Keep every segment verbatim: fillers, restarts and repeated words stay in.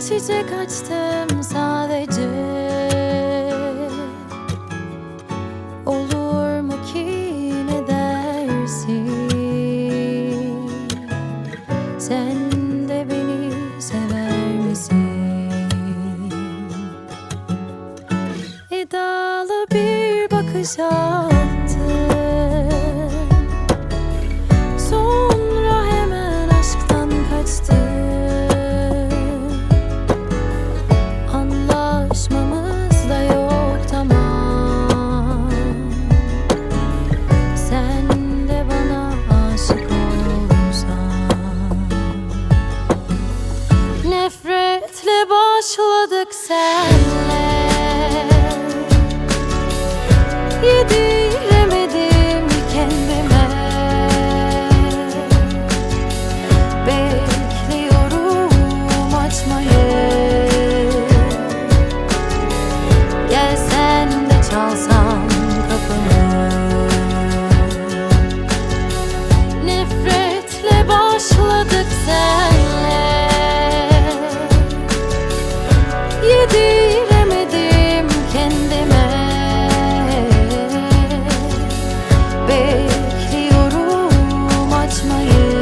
çiçek açtım sadece. Olur mu ki, ne dersin? Sen de beni sever misin? Edalı bir bakış attın, sonra hemen aşktan kaçtın. Anlaşmamız da yok, tamam. Sen de bana aşık olursan. Nefretle başladık senle, yediremedim kendime. Bekliyorum açmayı. Gel sen de çalsan kapımı. Nefretle başladık senle, yediremedim kendime. Bekliyorum açmayı.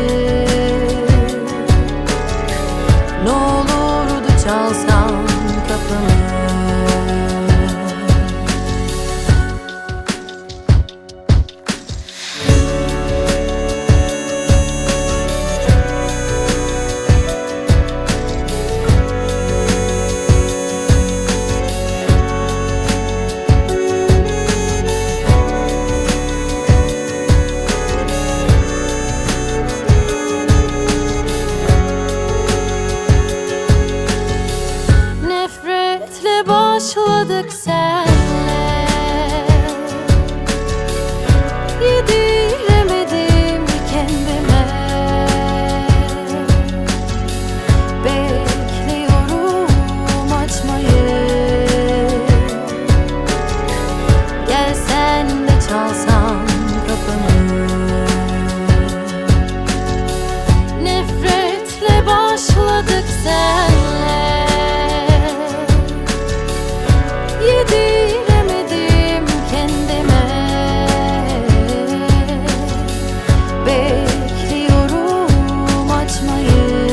Ne olurdu çalsan kapımı. Nefretle başladık senle, yediremedim kendime. Bekliyorum açmayı. Gel sen de çalsan kapımı. Nefretle başladık senle, yediremedim kendime. Bekliyorum açmayı.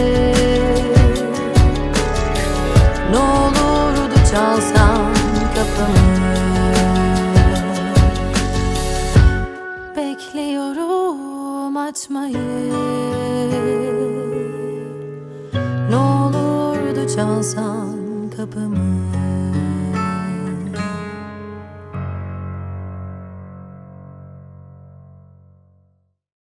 Ne olurdu çalsan kapımı. Bekliyorum açmayı. Ne olurdu çalsan kapımı.